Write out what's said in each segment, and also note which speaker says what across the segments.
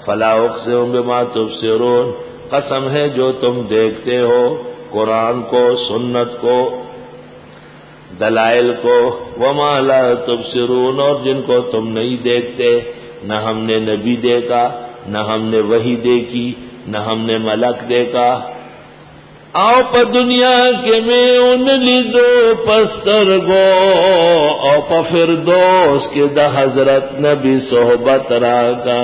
Speaker 1: فلا اقسم بما تبصرون، قسم ہے جو تم دیکھتے ہو، قرآن کو، سنت کو، دلائل کو، وما لا تبصرون، اور جن کو تم نہیں دیکھتے، نہ ہم نے نبی دیکھا، نہ ہم نے وحی دیکھی، نہ ہم نے ملک دیکھا. آؤ پا دنیا کے میں ان لیدو پسترگو، او پا فردوس کے دا حضرت نبی صحبت راگا.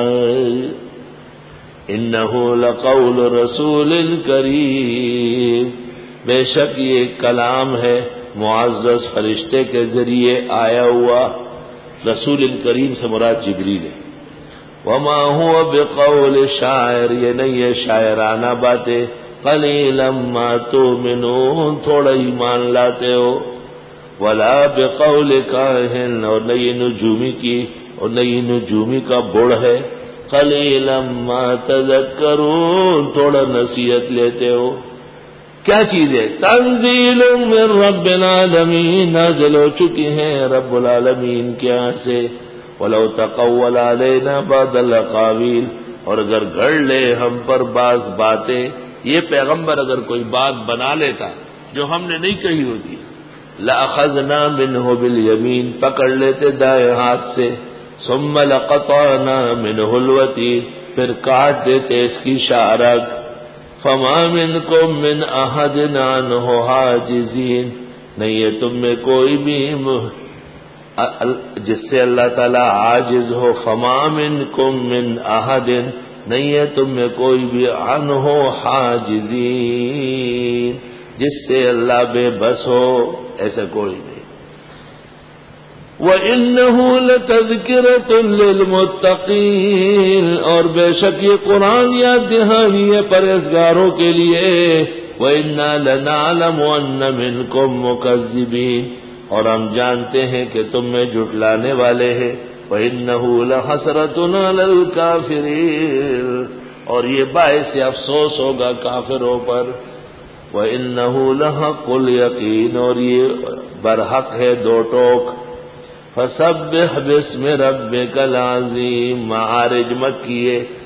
Speaker 1: انہو لقول رسول کریم، بے شک یہ کلام ہے معزز فرشتے کے ذریعے آیا ہوا. رسول کریم سے مراد جبریل ہے. وما هو بقول شاعر، یہ نہیں ہے شاعرانہ باتیں. قلیلا ما تؤمنون، تھوڑا ایمان لاتے ہو. ولا بقول کاہن، اور نہیں نجومی کی، اور نہیں نجومی کا بڑ ہے. قلیلا ما تذکرون، تھوڑا نصیحت لیتے ہو. کیا چیز ہے؟ تنزیل من رب العالمین، نازل ہو چکی ہیں رب العالمین کے یہاں سے. ولو تقول علینا بعض الاقاویل، اور اگر گھڑ لے ہم پر بعض باتیں، یہ پیغمبر اگر کوئی بات بنا لیتا جو ہم نے نہیں کہی ہوتی، لأخذنا منہ بالیمین، پکڑ لیتے دائیں ہاتھ سے. ثم لقطعنا منہ الوتین، پھر کاٹ دیتے اس کی شارک. فما منکم من احد عنہ حاجزین، نہیں ہے تم میں کوئی بھی جس سے اللہ تعالیٰ عاجز ہو. فما منکم من احد، نہیں ہے تم میں کوئی بھی عنہ حاجزین، جس سے اللہ بے بس ہو، ایسا کوئی نہیں. وَإِنَّهُ لَتَذْكِرَةٌ لِّلْمُتَّقِينَ، اور بے شک یہ قرآن یاد دہانی ہے پرہیزگاروں کے لیے. وَإِنَّا لَنَعْلَمُ أَنَّ مِنكُم مُّكَذِّبِينَ، اور ہم جانتے ہیں کہ تم میں جھٹلانے والے ہیں. وَإِنَّهُ لَحَسْرَةٌ عَلَى الْكَافِرِينَ، اور یہ باعث افسوس ہوگا کافروں پر. وَإِنَّهُ لَحَقُّ الْيَقِينِ، اور یہ برحق ہے دو ٹوک. فَسَبِّحْ بِاسْمِ رَبِّكَ الْعَظِيمِ، معارج مکیے،